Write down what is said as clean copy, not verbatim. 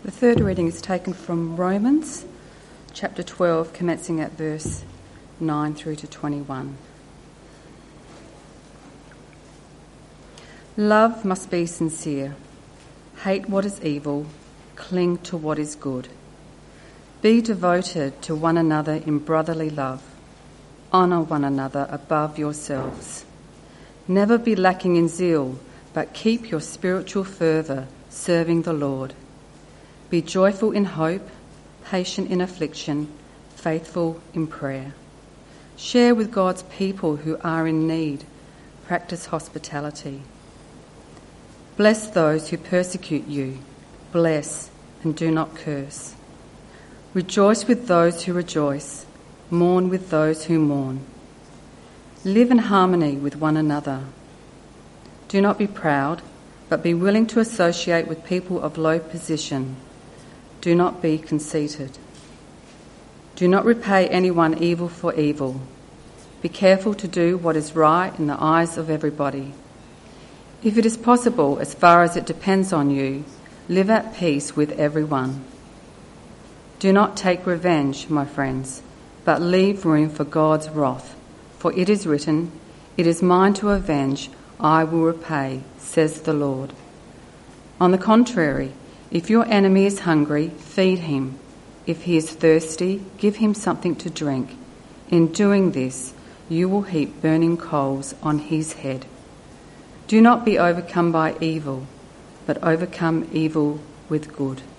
The third reading is taken from Romans chapter 12, commencing at verse 9 through to 21. Love must be sincere. Hate what is evil. Cling to what is good. Be devoted to one another in brotherly love. Honour one another above yourselves. Never be lacking in zeal, but keep your spiritual fervour, serving the Lord. Be joyful in hope, patient in affliction, faithful in prayer. Share with God's people who are in need. Practice hospitality. Bless those who persecute you. Bless and do not curse. Rejoice with those who rejoice. Mourn with those who mourn. Live in harmony with one another. Do not be proud, but be willing to associate with people of low position. Do not be conceited. Do not repay anyone evil for evil. Be careful to do what is right in the eyes of everybody. If it is possible, as far as it depends on you, live at peace with everyone. Do not take revenge, my friends, but leave room for God's wrath. For it is written, "It is mine to avenge, I will repay, says the Lord." On the contrary, if your enemy is hungry, feed him. If he is thirsty, give him something to drink. In doing this, you will heap burning coals on his head. Do not be overcome by evil, but overcome evil with good.